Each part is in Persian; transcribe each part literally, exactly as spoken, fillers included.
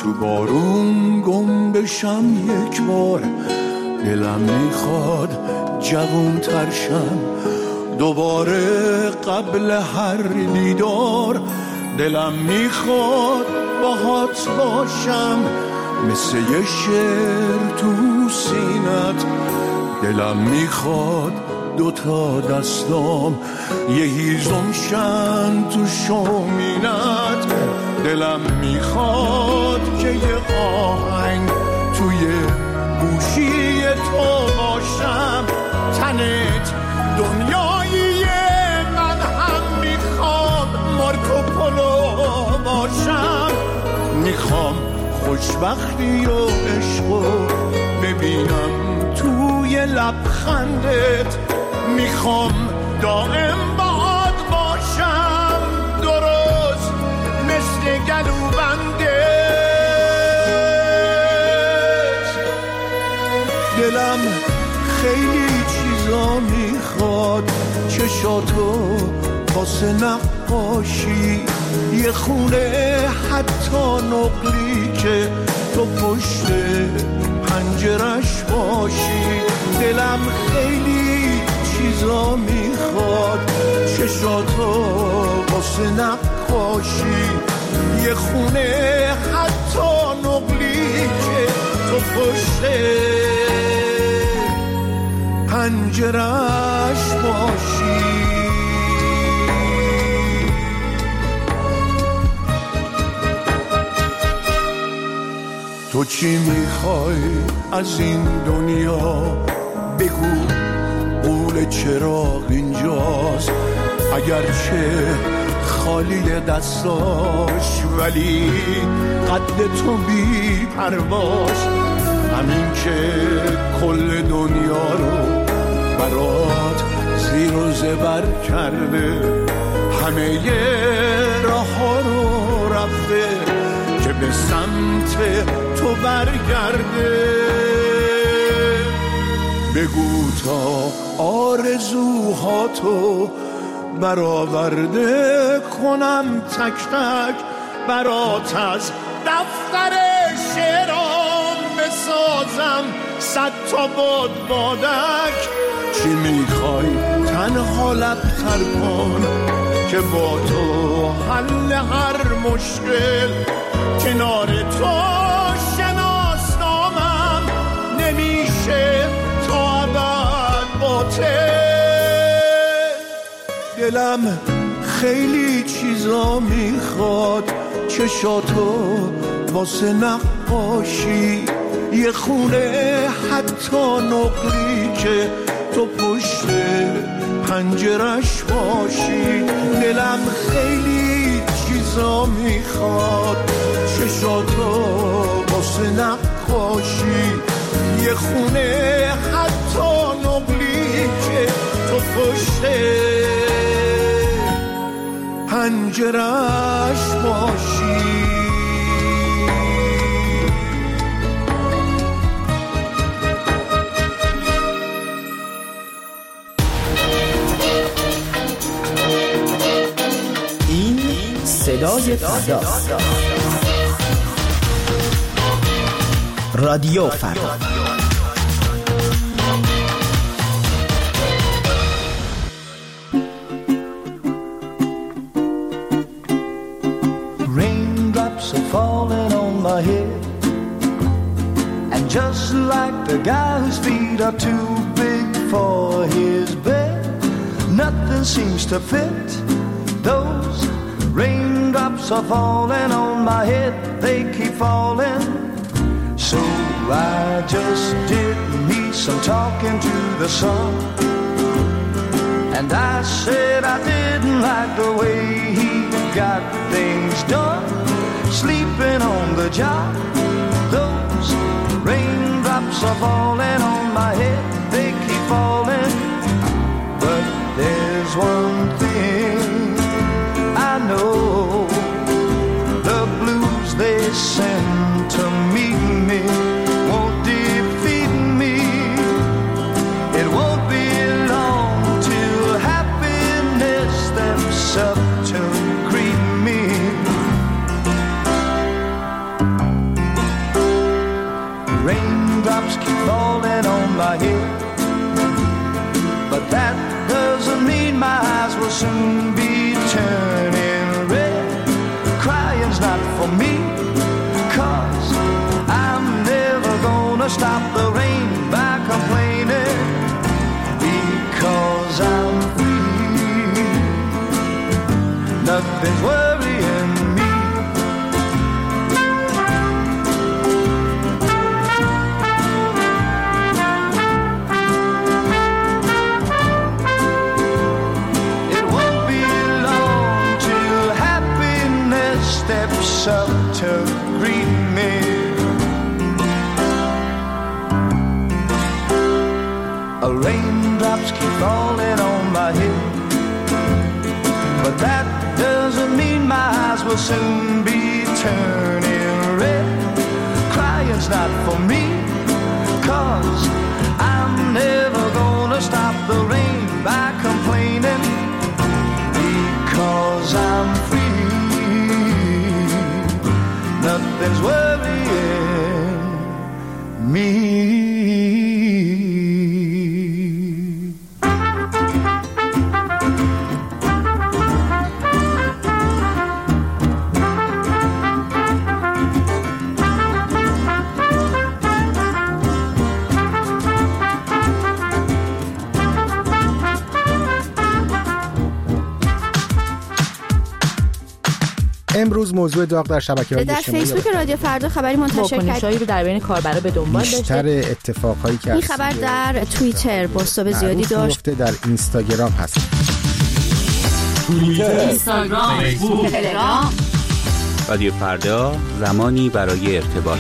تو بارون گم بشم یک بار، دلم میخواد جوون ترشم دوباره قبل هر دیدار، دلم میخواد باهات باشم مثل یه شعر تو سینت، دلم میخواد دوتا دستام یه هیزم شن تو شومینت، دلم میخواد که یه آهنگ توی گوشی تو باشم، تنت دنیایی من هم میخوام مارکوپولو باشم، میخوام خوشبختی و عشقو ببینم توی لبخندت، میخوام دائم باهات باشم درست مثل گلوبندت، دلم خیلی چیزا میخواد، چشاتو واسه نقاشی، یه خونه حتی نقلی که تو پشت پنجرش باشی، دلم خیلی چیزا میخواد، چشاتو واسه نقاشی، یه خونه حتی نقلی که تو پشت پنجرش باشی. تو چی میخوای از این دنیا؟ بگو قول چراغ اینجاست، اگرچه خالی دستاش ولی قد تو بی پرواش، همین که کل دنیا رو برات زیر و زبر کرده، همه راه ها رو رفته که به سمت تو برگرده، بگو تا آرزوهاتو برآورده کنم تک تک برات، از دفتر شعرام بسازم صد تا باد بادک، چی میخوای تنها لبتر کن که با تو حل هر مشکل، کنار تو شناسنامم نمیشه تا ابد باطل، دلم خیلی چیزا میخواد، چشاتو واسه نقاشی، یه خونه حتی نقلی که تو پشت پنجرش باشی، دلم خیلی چیزا میخواد، چشاتو واسه نقاشی، یه خونه حتی نقلی که تو پشت پنجرش باشی. صدای فرداست. رادیو فردا. Raindrops are falling on my head, and just like the guy whose feet are too big for his bed, nothing seems to fit. Those raindrops are falling on my head, they keep falling. So I just did me some talking to the sun, and I said I didn't like the way he got things done, sleeping on the job. Those raindrops are falling on my head, they keep falling. But there's one thing I know, the blues they send to meet me won't defeat me. It won't be long till happiness steps up to greet me. Raindrops keep falling on my head, but that doesn't mean my eyes will soon be turning red. Crying's not for me, 'cause I'm never gonna stop the rain by complaining, because I'm free. Nothing's worrying me. It won't be long till happiness steps up to greet me. Raindrops keep falling on my head, but that doesn't mean my eyes will soon be turning red. Crying's not for me, 'cause I'm never gonna stop the rain by complaining, because I'm free. Nothing's worrying me. امروز موضوع داغ در شبکه‌های اجتماعی در فیسبوک رادیو فردا خبری منتشر کرد واکنش‌هایی رو در بین کاربرا به دنبال داشته. بیشتر اتفاقایی که این خبر در توییتر بازتاب زیادی داشت، در اینستاگرام هست. توییتر، اینستاگرام، فیسبوک، تلگرام. رادیو فردا، زمانی برای ارتباط.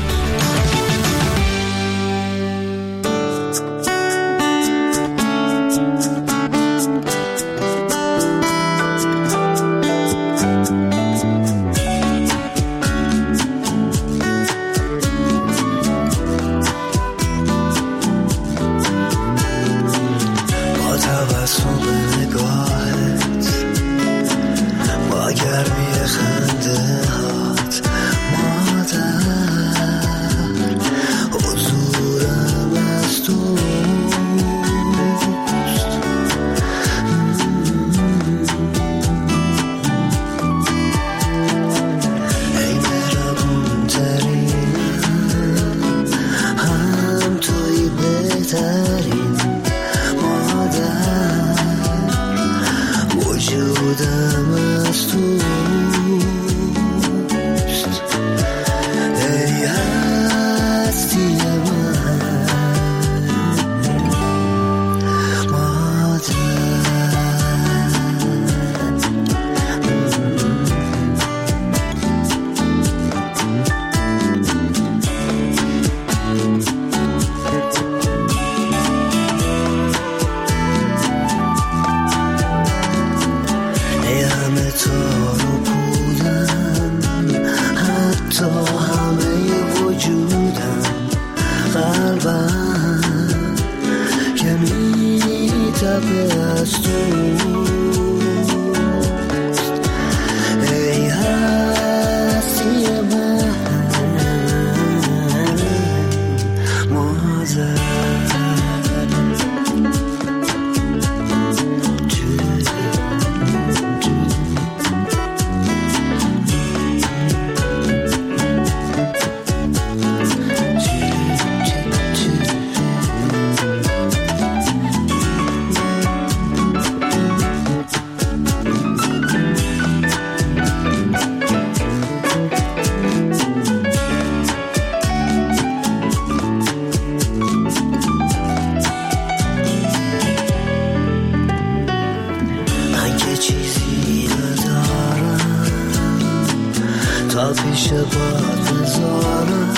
پیش باد بذارم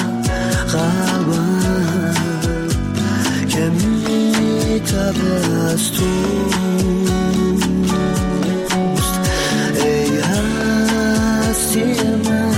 قلبم که میتبه از توست ای هستی من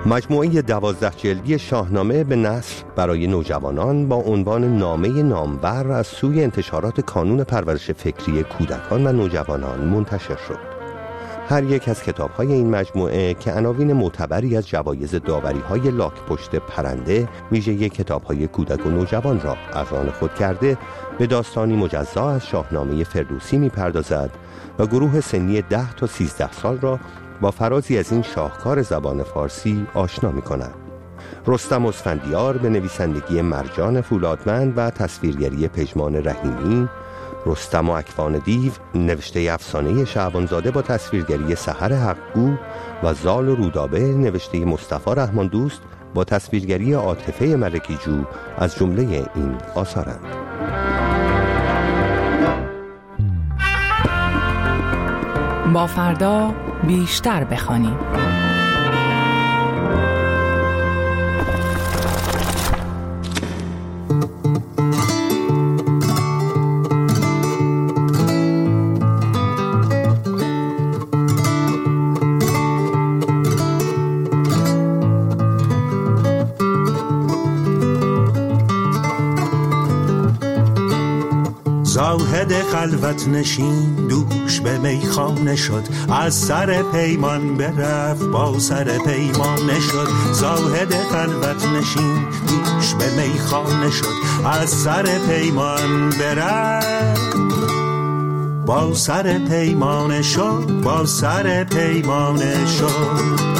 مجموعه دوازده جلدی شاهنامه به نثر برای نوجوانان با عنوان نامه نامور از سوی انتشارات کانون پرورش فکری کودکان و نوجوانان منتشر شد. هر یک از کتاب‌های این مجموعه که عناوین معتبری از جوایز داوری‌های لاک پشت پرنده ویژه کتاب‌های کودک و نوجوان را از آن خود کرده، به داستانی مجزا از شاهنامه فردوسی می‌پردازد و گروه سنی ده تا سیزده سال را با فرازی از این شاهکار زبان فارسی آشنا می‌کند. رستم اسفندیار به نویسندگی مرجان فولادمند و تصویرگری پژمان رحیمی، رستم و اکوان دیو نوشته افسانه شعبانزاده با تصویرگری سحر حقگو و زال و رودابه نوشته مصطفی رحمان دوست با تصویرگری عاطفه ملکی جو از جمله این آثارند. با فردا بیشتر بخوانیم. زاهد خلوت نشین دوش به میخانه شد، از سر پیمان برفت با سر پیمانه شد. زاهد خلوت نشین دوش به میخانه شد، از سر پیمان برفت با سر پیمانه شد، با سر پیمانه شد.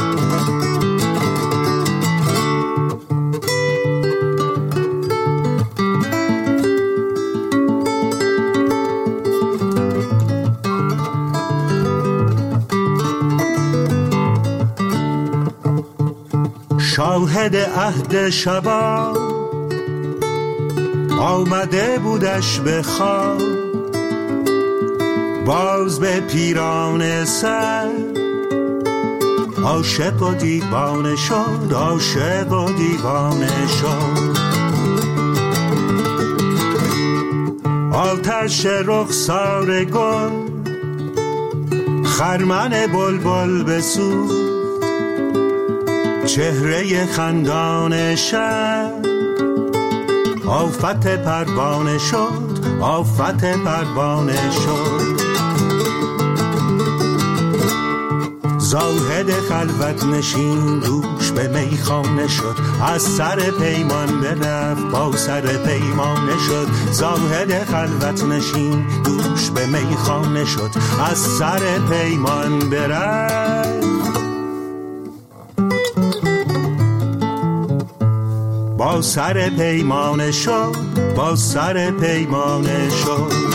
شاهد عهد شبا آمده بودش به خواب، باز به پیران سر عاشق و دیوانه شد، عاشق و دیوانه شد. آتش رخسار گل خرمن بلبل بسوز، چهره خندان شب آفت پروانه شد، آفت پروانه شد. زاهد خلوت نشین دوش به میخانه شد، از سر پیمان برفت با سر پیمانه شد. زاهد خلوت نشین دوش به میخانه شد، از سر پیمان برفت با سر پیمانه شد، با سر پیمانه شد.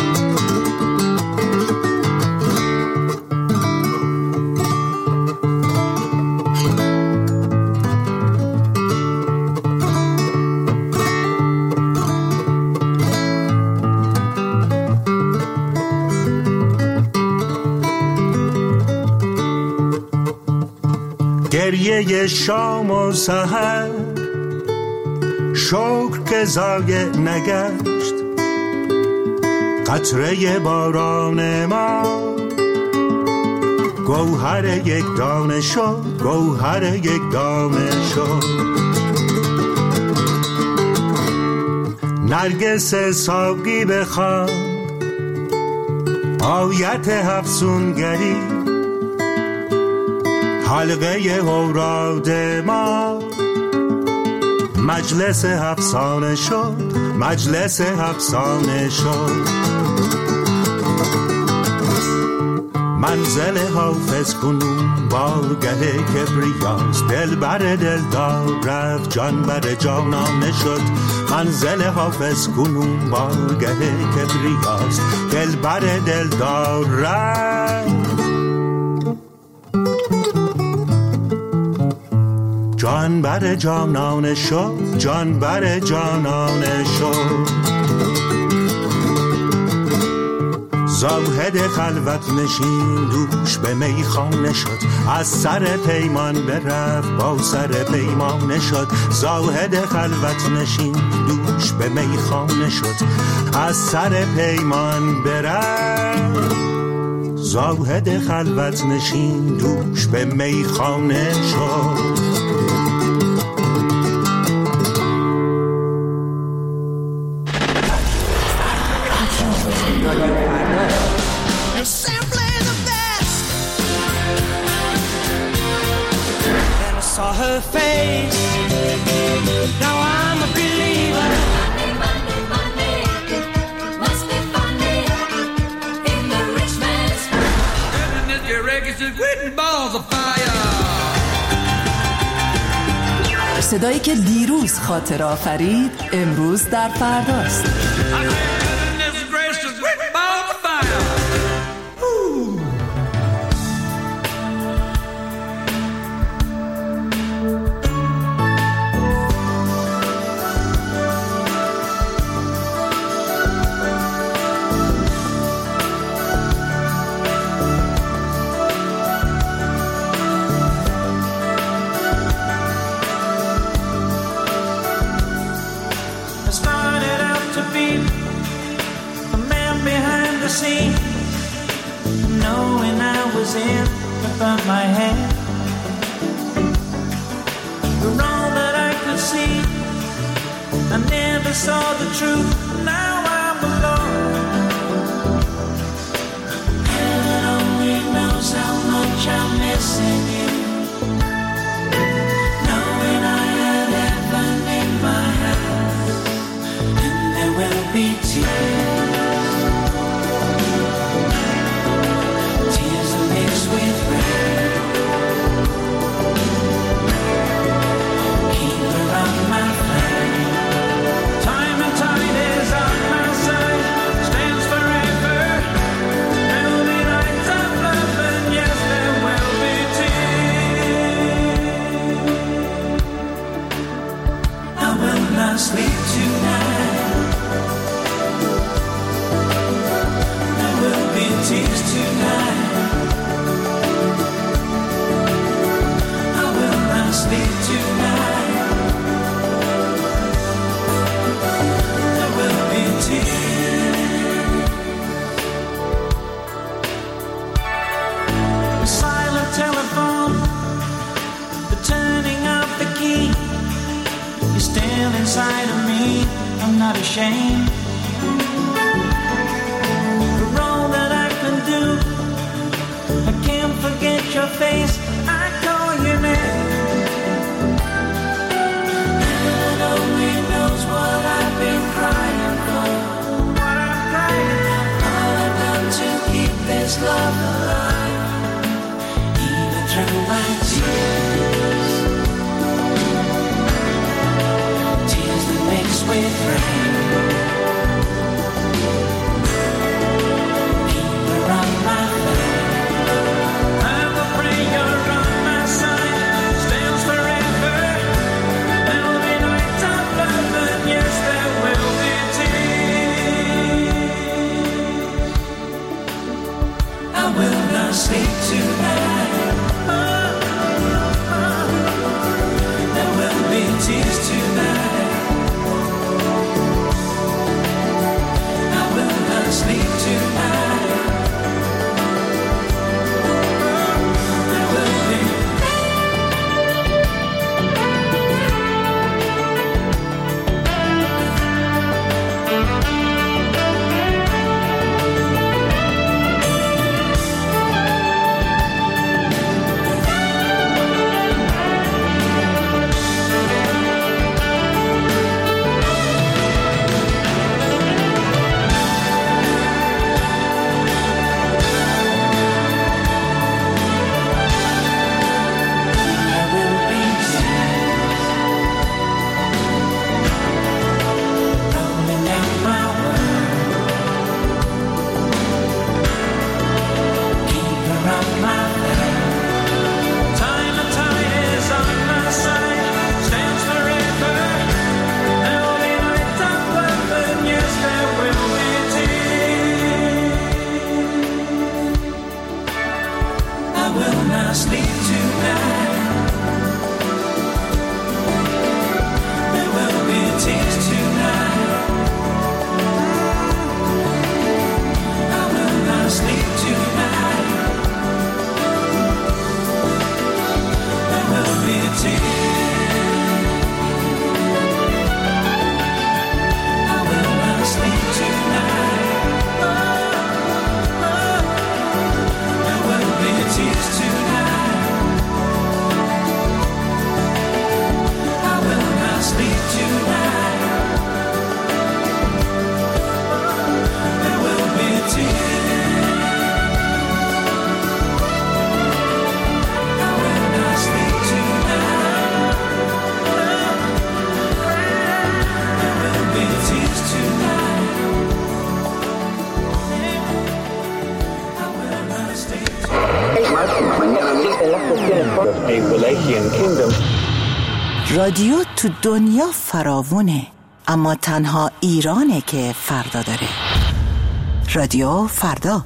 گریه شام و سحر شکر که ضایع نگشت، قطره باران ما گوهر یک دانه شد، گوهر یک دانه شد. نرگس ساقی بخواد آیت افسونگری، حلقه اوراد ما مجلس افسانه شد، مجلس افسانه شد. منزل حافظ کنون بارگه کبریاست، دل بر دلدار رفت جان بر جانانه شد. منزل حافظ کنون بارگه کبریاست، دل بر دلدار رفت جان بر جانانه شد، جان بر جانانه شد. زاهد خلوت نشین دوش به میخانه شد، از سر پیمان برفت با سر پیمانه شد. زاهد خلوت نشین دوش به میخانه شد، از سر پیمان برفت. زاهد خلوت نشین دوش به میخانه شد. صدایی که دیروز خاطر آفرید امروز در فرداست. My hand, you're all that I could see. I never saw the truth. Now I'm alone. Heaven only knows how much I'm missing you. Knowing I had heaven in my hands, and there will be tears. Tears mixed with rain. Sleep tonight. There will be tears tonight. I will not sleep tonight. There will be tears. The silent telephone, the turning of the key. You're still inside of me, I'm not ashamed. For all that I can do, I can't forget your face, I call your name. Heaven only knows what I've been crying for. What I'm crying for. All I've done to keep this love alive, even through my tears. Mixed with rain, keep her on my face. I will pray your رادیو تو دنیا فراوونه، اما تنها ایرانه که فردا داره. رادیو فردا.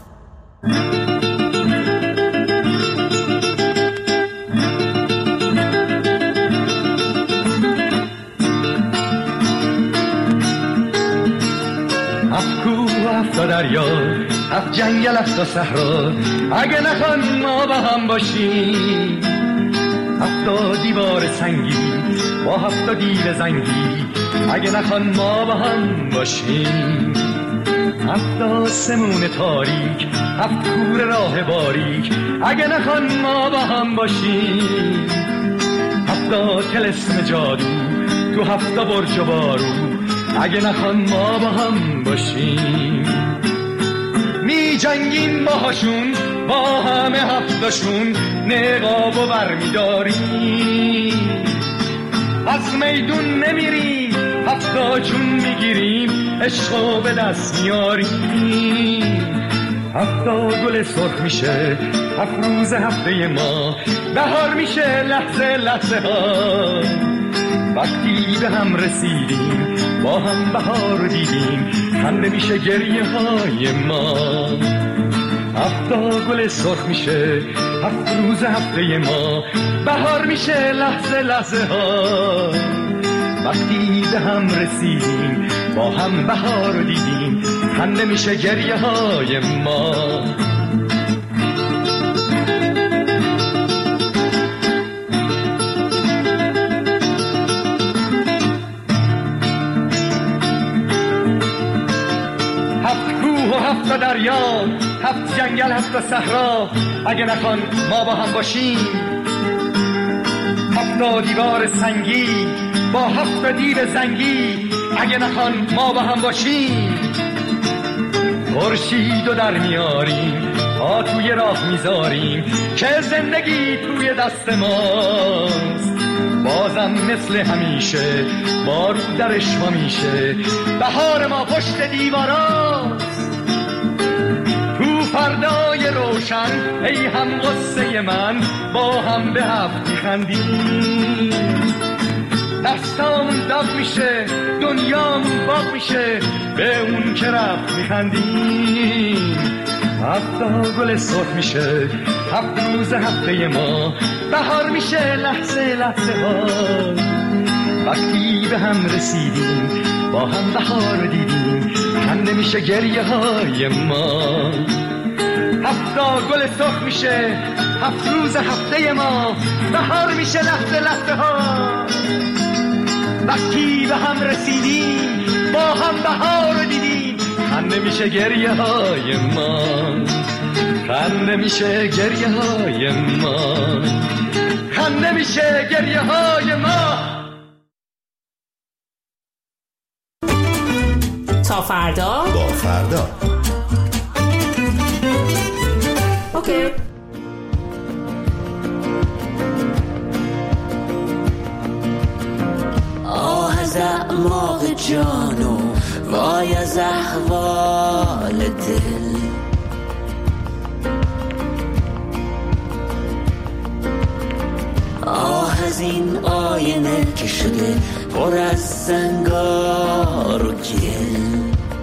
هفت کوه و هفت دریا، هفت جنگل هفت صحرا، اگه نخوان ما با هم باشیم. هفت دیوار سنگی با هفت دیو زنگی، اگه نخوان ما با هم باشیم. هفت آسمون تاریک، هفت کور راه باریک، اگه نخوان ما با هم باشیم. هفت طلسم جادو تو هفت برج و بارو، اگه نخوان ما با هم باشیم. می جنگیم باهاشون با همه هفتاشون، نقاب و برمی داریم. از میدون نمیریم هفتا جون میگیریم، عشقو به دست میاریم. هفتا گل سرخ میشه هفت روز هفته ما، بهار میشه لحظه لحظه ها. وقتی به هم رسیدیم با هم بهار دیدیم، خنده میشه گریه های ما. هفتا گل سرخ میشه هفت روز هفته ما، بهار میشه لحظه لحظه ها. وقتی به هم رسیدیم با هم بهار دیدیم، خنده میشه گریه های ما. هفت دریا، هفت جنگل، هفت صحرا، اگه نخوان ما با هم باشیم. هفت دیوار سنگی با هفت دیو زنگی، اگه نخوان ما با هم باشیم. خورشید و در میاریم، پا توی راه میذاریم، که زندگی توی دست ماست. بازم مثل همیشه بارو درش ما میشه، بهار ما پشت دیواراست. فردای روشن ای هم غصه من، با هم به هفت میخندیم. دستامون داغ میشه دنیامون باغ میشه، به اون که رفت میخندیم. هفتا گل سرخ میشه هفت روز هفته ما، بهار میشه لحظه لحظه ها. وقتی به هم رسیدیم با هم بهار دیدیم، خنده میشه گریه های ما. هفتا گل سرخ میشه هفت روز هفته ما، بهار میشه لحظه لحظه ها. وقتی به هم رسیدیم با هم بهار دیدیم، خنده میشه گریه های ما. خنده میشه گریه های ما. خنده میشه گریه های ما. تا فردا با فردا. اوکی. آه از اعماق جانو وای از احوال دل، آه از این آینه که شده پر از زنگار و گل.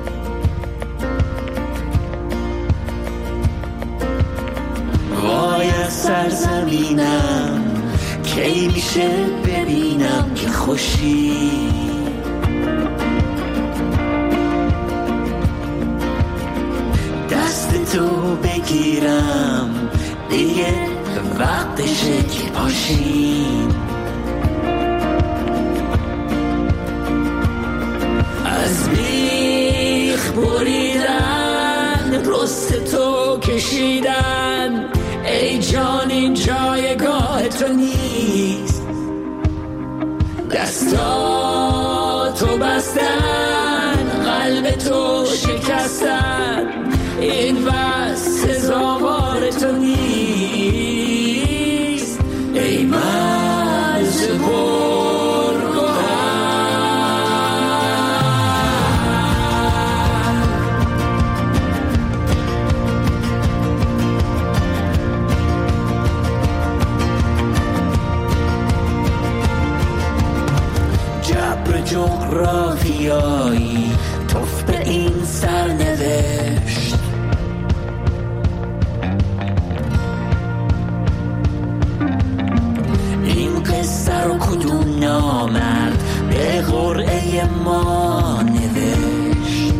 وای از سرزمینم کی میشه ببینم که خوشی. دست تو بگیرم دیگه وقتشه که پاشیم. از بیخ بریدن رست تو کشیدن، ای جان این جایگاه تو نیست. دستاتو بستن قلب تو شکستن، این بس سزاوار تو نیست. ای مرز جغرافیایی توف به این سرنوشت. این قصه رو کدوم نامرد به قرعه ما نوشت؟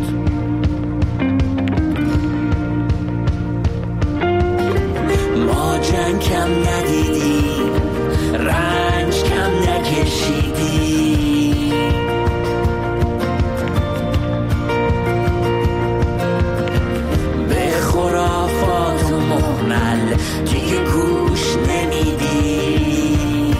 ما جنگ کم ندیدیم، رنج کم نکشیدیم، به خرافات و محمل دیگه گوش نمیدیم.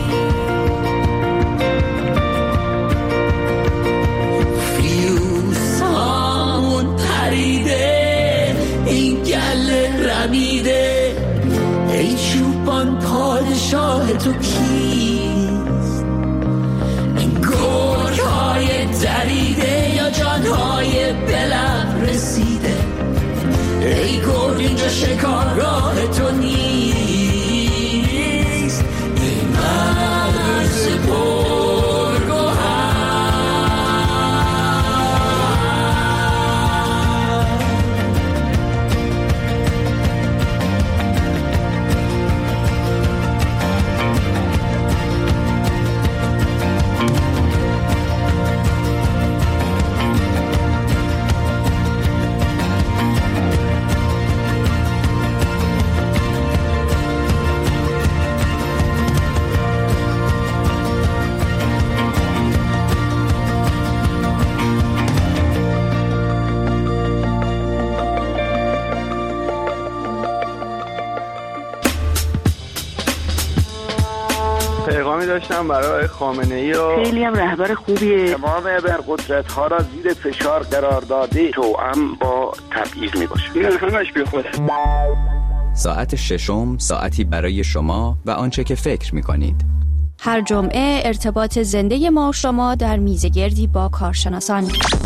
فیوز هامون پریده، این گله رمیده، ای چوبان پادشاه تو کیست؟ این گرگ‌های دریده یا جان‌های بلب رسیده؟ ای گرگ اینجا شکارگاه تو نیست، این مرز پرگوهر. پیغامی داشتم برای خامنه‌ای و خیلی هم رهبر خوبیه. تمام ابرقدرت ها را زیر فشار قرار داده، توأم با تبعیض میباشه. این همش بی خوده. ساعت ششم، ساعتی برای شما و آنچه که فکر میکنید. هر جمعه ارتباط زنده ما و شما در میزگردی با کارشناسان.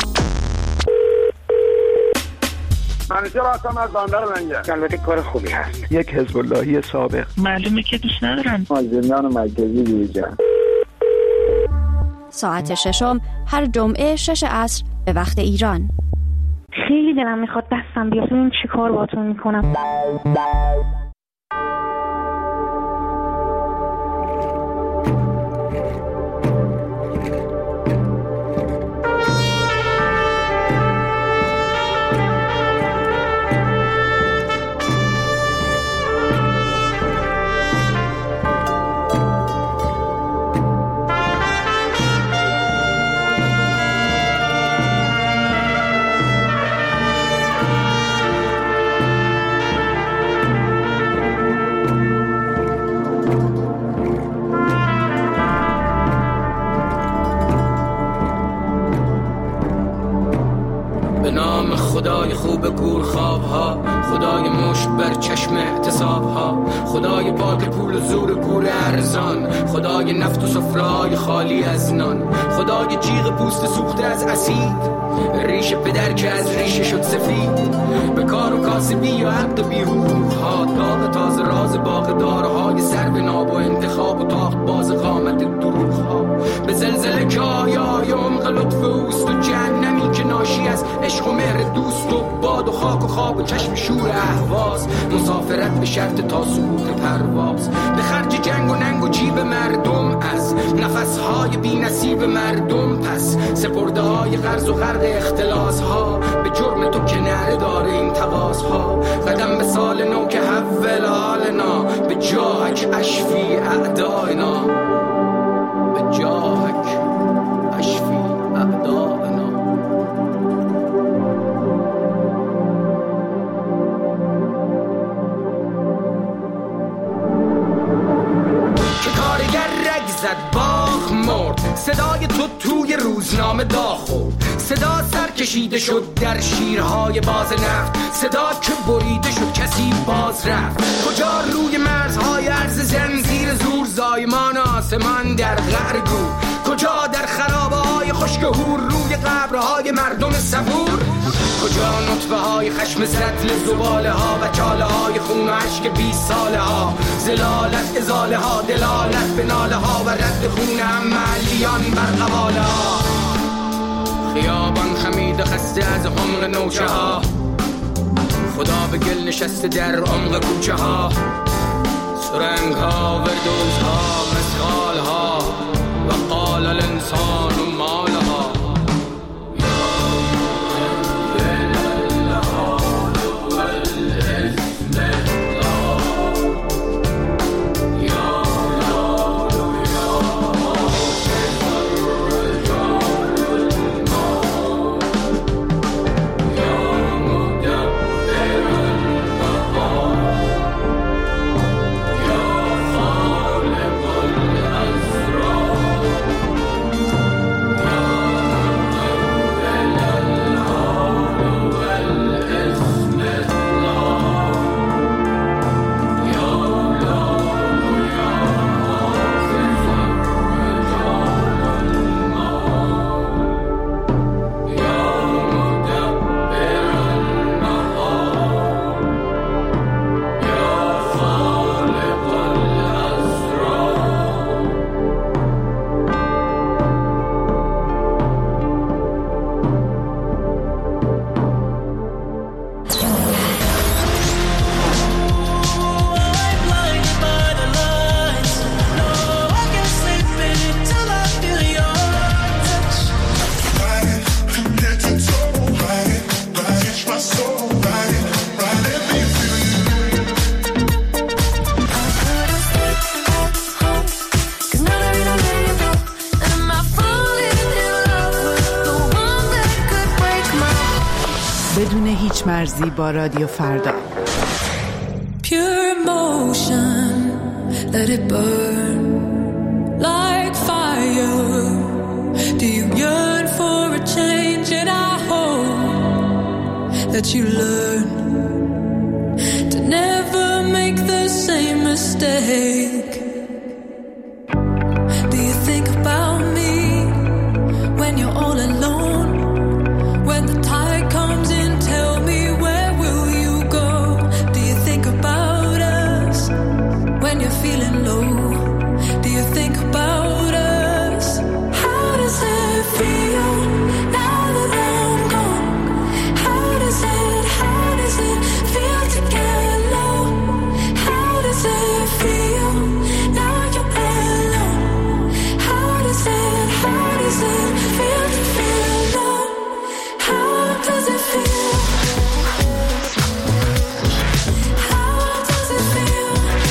منیجر هستم از بندر لنگر. البته کار خوبی هست. یک حزب اللهی سابق. معلومه که دوست ندارن. از زندان مرکزی بیرون. ساعت ششم هر جمعه شش عصر به وقت ایران. خیلی دلم میخواد دستم بیاد ببین چی کار باهاتون میکنم. خدای خوب گور خواب ها، خدای مشت بر چشم احتساب ها، خدای پاک پول و زور گور ارزان، خدای نفت و سفره‌های خالی از نان، خدای جیغ پوست سوخته از اسید، ریش پدر که از ریشه شد سفید، به کار و کاسبی یا عقد و بیهوق ها، داغ تازه راز باغ دارهای سر به ناب و انتخاب و تاخت باز قامت دروغ ها، به زلزله که آیای عمق لطف اوست و جهنمی که ناشی از عشق و مهر دوست و باد و خاک و خواب و چشم شور اهواز، مسافرت به شرط تا سقوط پرواز، به خرج جنگ و ننگ و جیب مردم از نفسهای بی نصیب مردم، پس سپرده های قرض و غرق اختلاس ها، به جرم تو که نره داره این تقاس ها، قدم به سال نو که حول حالنا، به جاهک اشفی اعداینا، به جاهک اشفی اعداینا. که کارگر رگ زد باخ مرد، صدای تو توی روزنامه داغ خورد، صدا سر کشیده شد در شیرهای باز نفت، صدا که بریده شد کسی باز رفت، کجا روی مرزهای عرض زنزیر زور زایمان آسمان در قعر گور، کجا در خرابه های خشک هور روی قبرهای مردم صبور، کجا نطفه های خشم سطل زباله ها و چاله های خون و عشق بیست ساله ها، زلالت ازاله ها، دلالت به ناله ها و رد خون عملیان بر قواله ها. خیابان خمید خسته از عمق نوچه ها، خدا به گل نشسته در عمق کوچه ها، سرنگ ها وردوز ها مسخال ها و قال الانسان و مالها. بدون هیچ مرزی با رادیو فردا. Pure emotion, let it burn like fire. Do you yearn for a change? And I hope that you learn to never make the same mistake. Do you think about me when you're all alone? When the tide comes in, tell me, where will you go? Do you think about us when you're feeling low? Do you think about us? How does it feel now that I'm gone? How does it, how does it feel to get low? How does it feel now you're alone? How does it, how does it feel to feel low? How does it feel? How does it feel?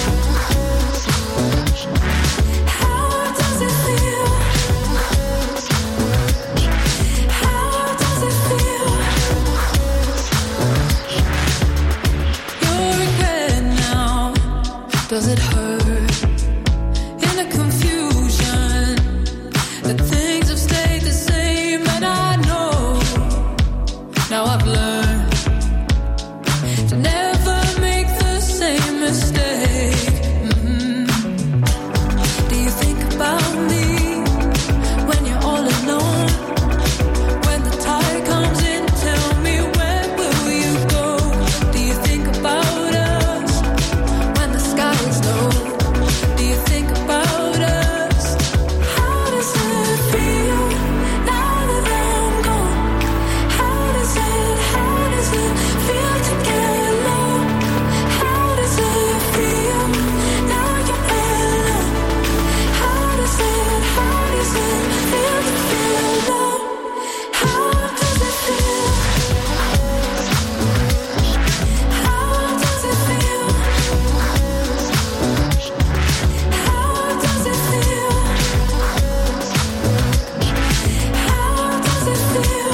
How does it feel? How does it feel? Your regret now, does it hurt? In the confusion, that things have stayed the same, and I know now I've learned to never make the same mistake. Mm-hmm. Do you think about me when you're all alone? When the tide comes in, tell me, where will you go? Do you think about us when the sky is low? Do you think about us? How does it feel now that I'm gone? How does it, how does it feel to get low? How does it feel now you're alone? How does it, how does it feel to feel low? How does it feel? How does it feel? How does it feel? How does it feel?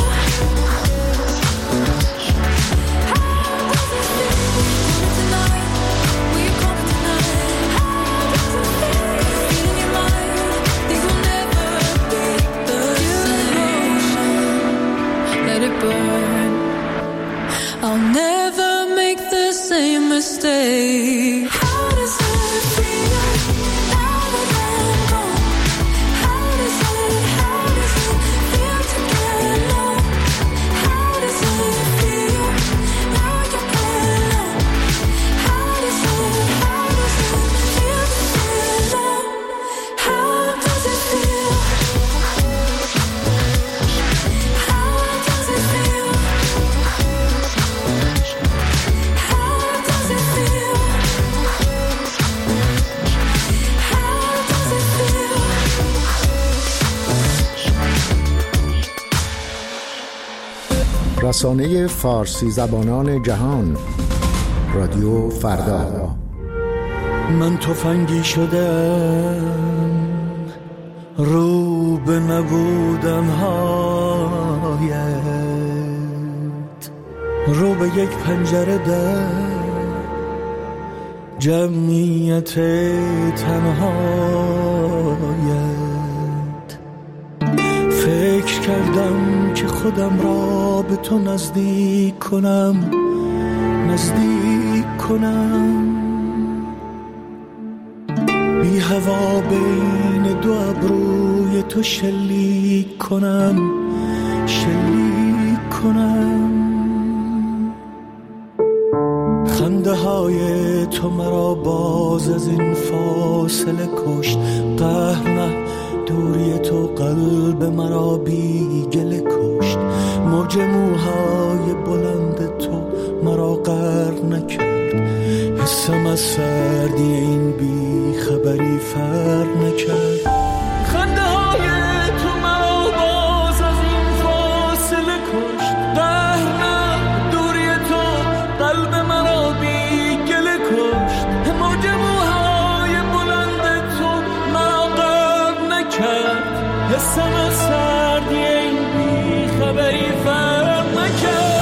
Tonight, will you call me tonight? How does it feel? Feel in your mind, things will never be the same. Let it burn. I'll never make the same mistake. How does it feel now that I'm gone? How does it, how does it feel to get low? How does it feel now you're alone? How does it, how does it feel to feel low? How does it feel? How رسانه فارسی زبانان جهان، رادیو فردا. من تفنگی شدم رو به نبودن هایت، رو به یک پنجره در جمعیت تنهایت. فکر کردم که خودم را به تو نزدیک کنم، نزدیک کنم، بی هوا بین دو ابروی تو شلیک کنم، شلیک کنم. خنده های تو مرا باز از این فاصله کشت، قهر نه دوری تو قلب مرا بی گله کشت. موج موهای بلند تو مرا غرق نکرد، حسم از سردی این بی خبری فرق نکرد. خنده های تو مرا باز از این فاصله کشت، قهر نه دوری تو قلب مرا بی گله کشت. موج موهای بلند تو مرا غرق نکرد، حسم از سردی این بی خبری فرق نکرد.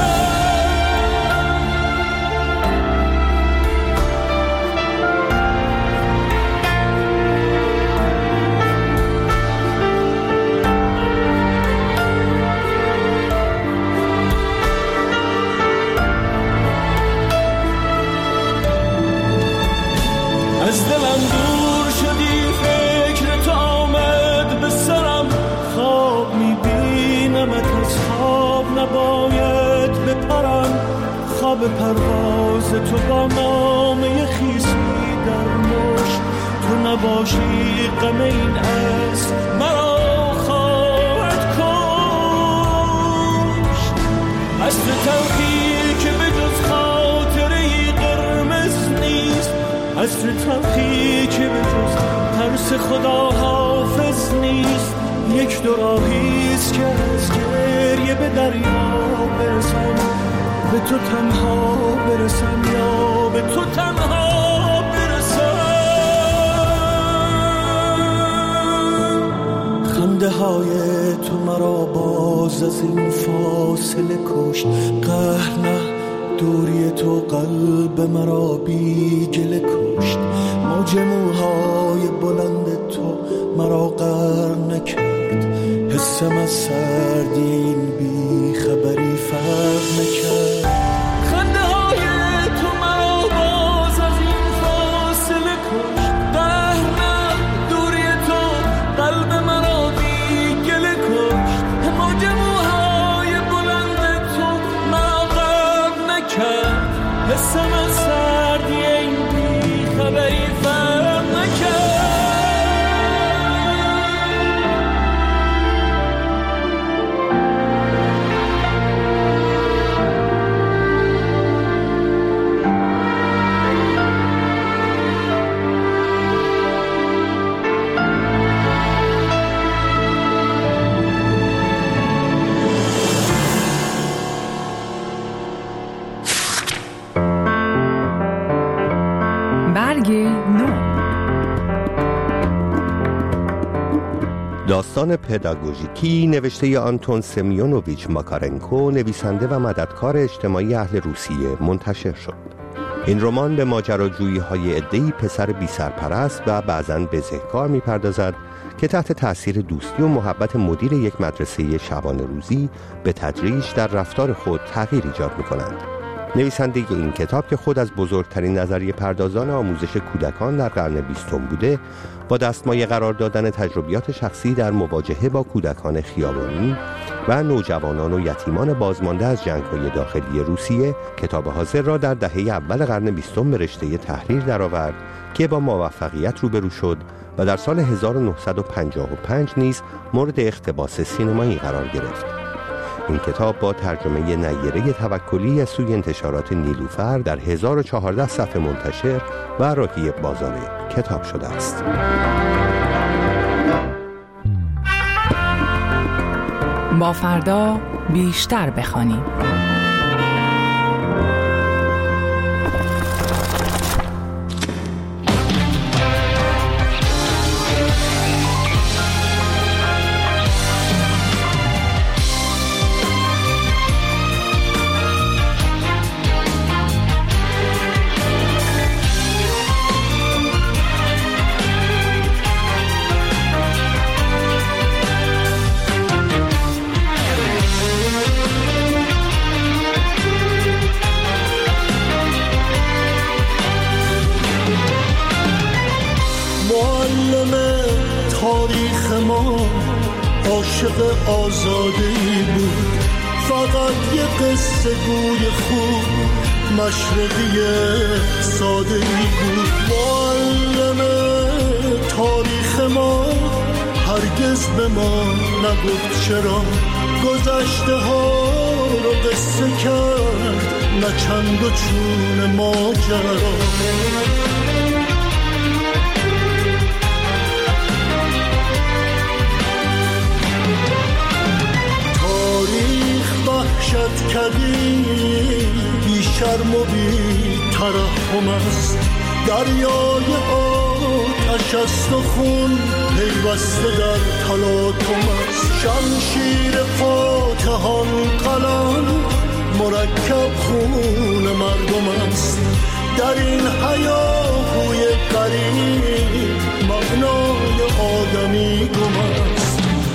از دلم دور شدی، فکر تو آمد به سرم، خواب میبینمت از خواب نباید بپرم. خواب پرواز تو با نامه خیسی در مشت، تو نباشی غم این است مرا خواهد کشت. از تلخی که به جز خاطره قرمز نیست، عصر تلخی که به جز ترس خدا حافظ نیست. یک دو راهیست که از گریه به دریا برسم، به تو تنها برسم یا به تو تنها برسم. خنده های تو مرا باز از این فاصله کشت، قهر نه دوری تو قلب مرا بی گله کشت. موج موهای بلند تو مرا غرق نکرد، حسم از سردی این بی خبری فرق نکرد. خنده های تو مرا باز از این فاصله کشت، قهر نه دوری تو قلب مرا بی گله کشت. موج موهای بلند تو مرا غرق نکرد، حسم از سردی این بی خبری فرق نکرد. داستان پداگوژیکی نوشته آنتون سمیونوویچ ماکارنکو، نویسنده و مددکار اجتماعی اهل روسیه، منتشر شد. این رمان به ماجراجویی های عده‌ای پسر بی سرپرست و بعضاً بزهکار می‌پردازد که تحت تأثیر دوستی و محبت مدیر یک مدرسه شبانه روزی به تدریج در رفتار خود تغییر ایجاد می‌کنند. نویسنده این کتاب که خود از بزرگترین نظریه پردازان آموزش کودکان در قرن بیستم بوده، با دستمایه قرار دادن تجربیات شخصی در مواجهه با کودکان خیابانی و نوجوانان و یتیمان بازمانده از جنگ‌های داخلی روسیه، کتاب حاضر را در دهه اول قرن بیستم به رشته تحریر درآورد که با موفقیت روبرو شد و در سال هزار و نهصد و پنجاه و پنج نیز مورد اقتباس سینمایی قرار گرفت. این کتاب با ترجمه نیره توکلی از سوی انتشارات نیلوفر در هزار و چهارده صفحه منتشر و راهی بازار کتاب شده است. با فردا بیشتر بخوانیم. عاشق آزاده‌ای بود، فقط یه قصه گوی خوب مشرقی ساده‌ای بود. معلم تاریخ ما هرگز به ما نگفت چرا گذشته ها رو قصه کرد، نه چند و چون ماجرا. وحشت کردی بی شرم و بی ترحم است، دریای آتش است و خون پیوسته در تلاطم است. شمشیر فاتحان قلم مرکب خون مردم است، در این هیاهوی غریب معنای آدمی گم است.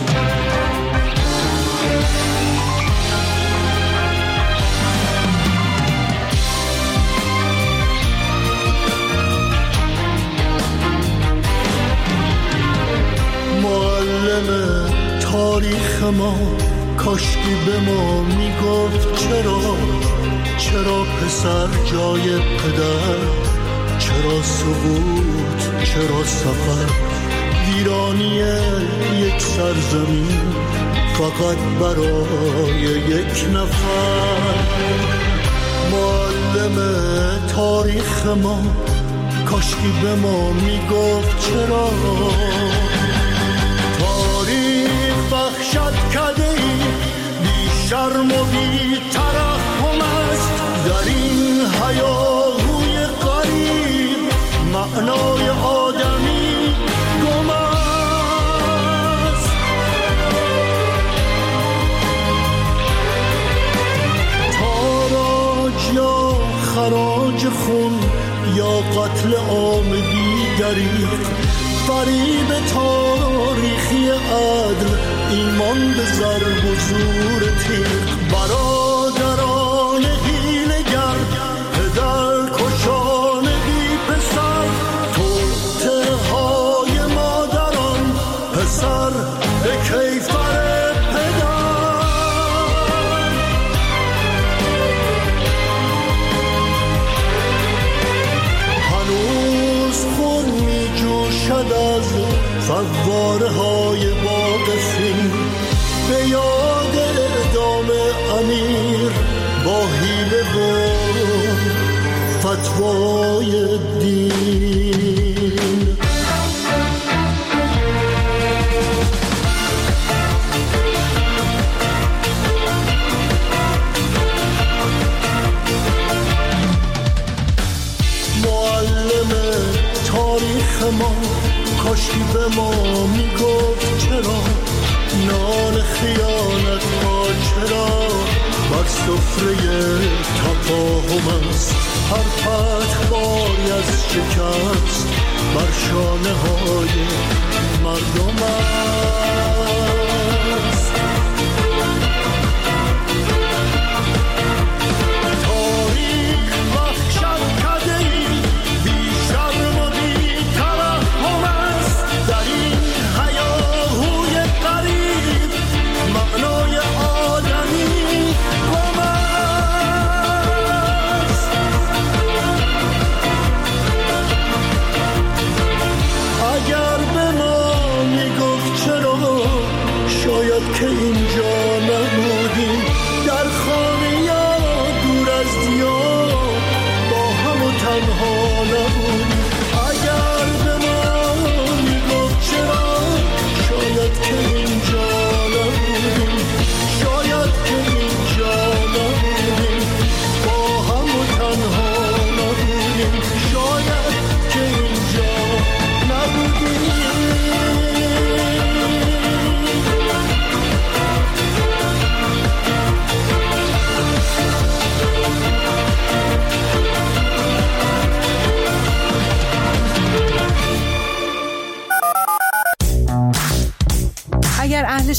معلم تاریخ ما کاشکی به ما میگفت چرا، چرا پسر جای پدر، چرا سقوط، چرا سفر، ویرانی یک سرزمین فقط برای یک نفر. معلم تاریخ ما کاشکی به ما میگفت چرا، وحشت کرده ای بی شرم و بی ترحم است، در این هیاهوی غریب معنای آدمی گم است. تاراج یا خراج خون یا قتل عام دیگری، فریب تاریخی عدل، ایمان به ضرب و زور تیغ. برادران حیله‌گر، پدر کشان بی پسر، توطئه های مادران، پسر به کیفر پدر. هنوز خون می جوشد از فواره های واقفین، به یاد اعدام امیر با حیله و فتوای دین. معلم تاریخ ما کاشکی به ما میگفت چرا، نان خیانت ها چرا بر سفره تفاهم است. هر فتح باری از شکست بر شانه های مردم است. تاریخ وحشت کرده ای بی شرم و بی ترحم است، در این هیاهوی غریب معنای آدمی گم است. اگر به ما میگفت چرا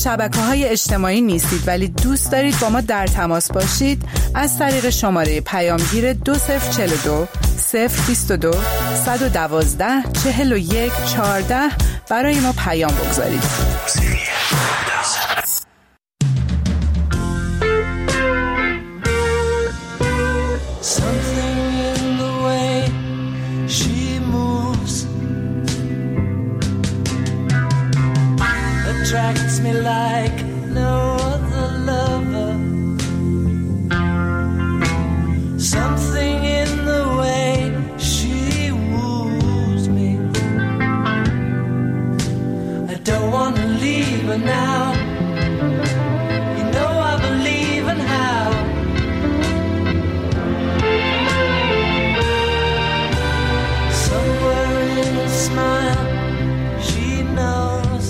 شبکه‌های اجتماعی نیستید ولی دوست دارید با ما در تماس باشید، از طریق شماره پیامگیر دو صفر چهل و دو صفر بیست و دو صد و دوازده چهل و یک چهارده برای ما پیام بگذارید. Attracts me like no other lover. Something in the way she woos me. I don't want to leave her now. You know I believe in how. Somewhere in a smile she knows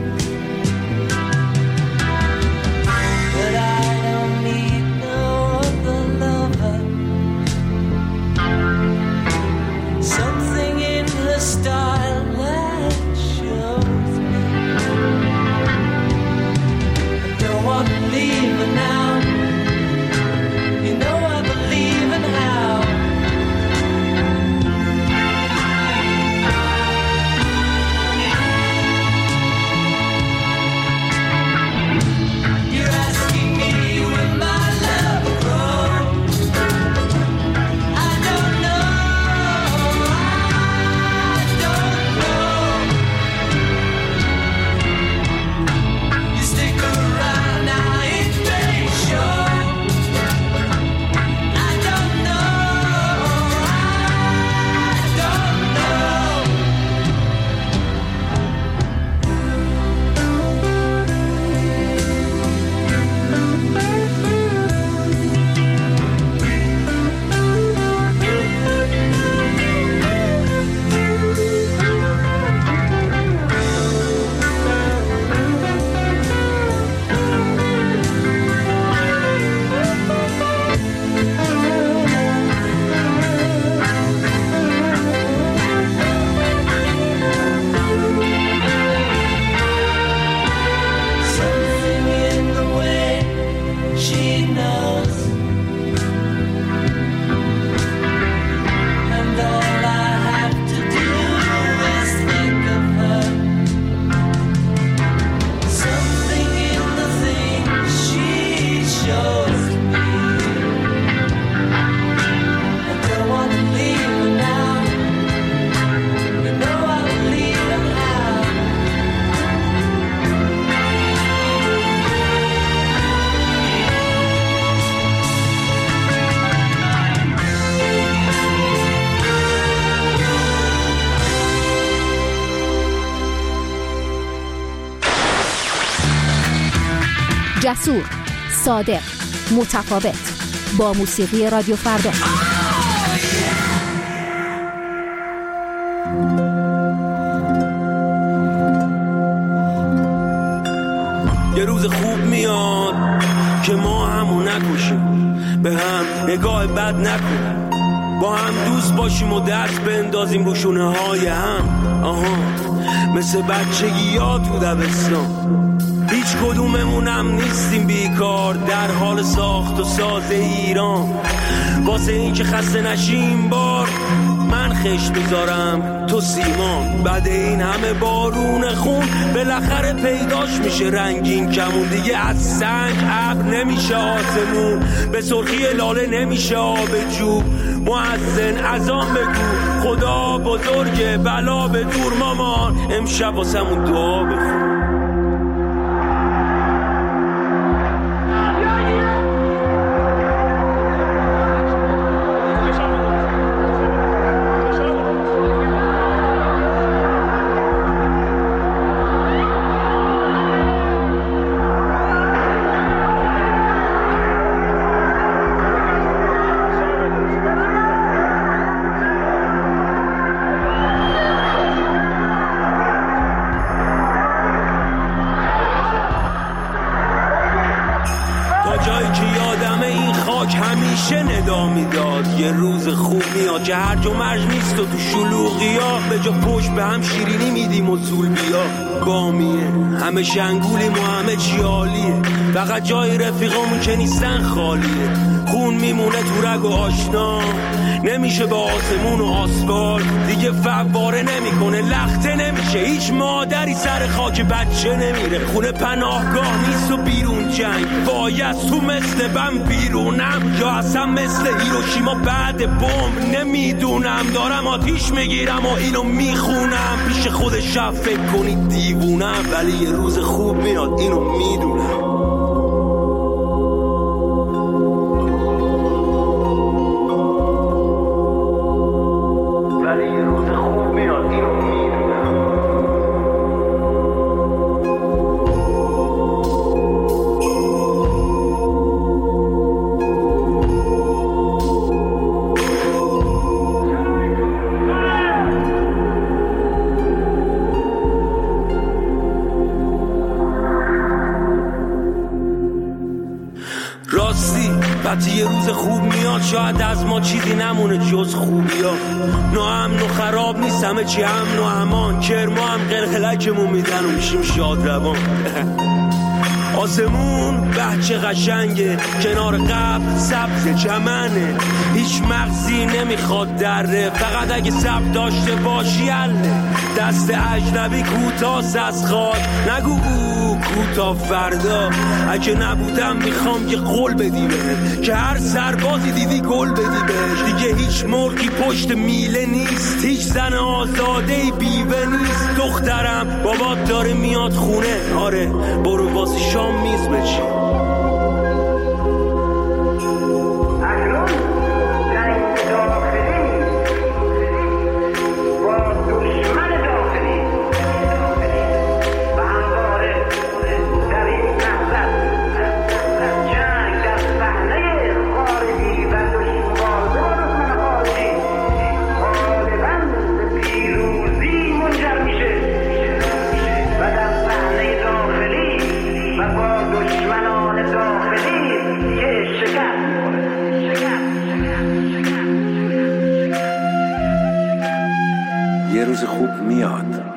جسور، صادق، متفاوت، با موسیقی رادیو فردا. یه روز خوب میاد که ما همون نکشیم، به هم نگاه بد نکنیم، با هم دوست باشیم و دست بندازیم رو شونه های هم. آها مثل بچگی ها تو دبستان، هیچ کدوممونم نیستیم بیکار در حال ساخت و ساز ایران. واسه این که خسته نشیم بار من خشت بذارم تو سیمان. بعد این همه بارون خون بالاخره پیداش میشه رنگین کمون. دیگه از سنگ ابر نمیشه آسمون، به سرخی لاله نمیشه آب جو. مؤذن اذان بگو خدا بزرگه بلا به دور مامان، امشب واسمون دعا بخون. تا جایی که یادمه این خاک همیشه ندا میداد یه روز خوب میاد که هرج و مرج نیست و تو شلوغی ها به جا پشت به هم شیرینی میدیم و زول بیا بامیه همه شنگولیم و همه چی عالیه فقط جای رفیقامون که نیستن خالیه خون میمونه تو رگ و آشنا نمیشه با آسمون و آسفال دیگه فواره نمیکنه لخته نمیشه هیچ مادری سر خاک بچه نمیره خونه پناهگاه نیست و بیرون جنگ باید تو مثل بم بیرونم یا اصلا مثل هیروشیما بعد بمب نمیدونم دارم آتیش میگیرم و اینو میخونم پیش خود شب فکر کنید دیوونم ولی یه روز خوب میاد اینو میدونم وقتی یه روز خوب میاد شاید از ما چیزی نمونه جز خوبی ها ناامن و خراب نیست همه چی امن و امان کرما هم قلقلکمون میدن و میشیم شاد روان آسمون بچه قشنگه کنار قبل سبز چمنه هیچ مغزی نمیخواد دره فقط اگه سب داشته باشی حله دست اجنبی کوتاست از خواد نگو او کوتا فردا اگه نبودم میخوام یه قول بدی بهت که هر سربازی دیدی گل بدی بهش دیگه هیچ مرغی پشت میله نیست هیچ زن آزادهی بیوه نیست دخترم بابات داره میاد خونه آره برو واسه شام میز بچی یه روز خوب میاد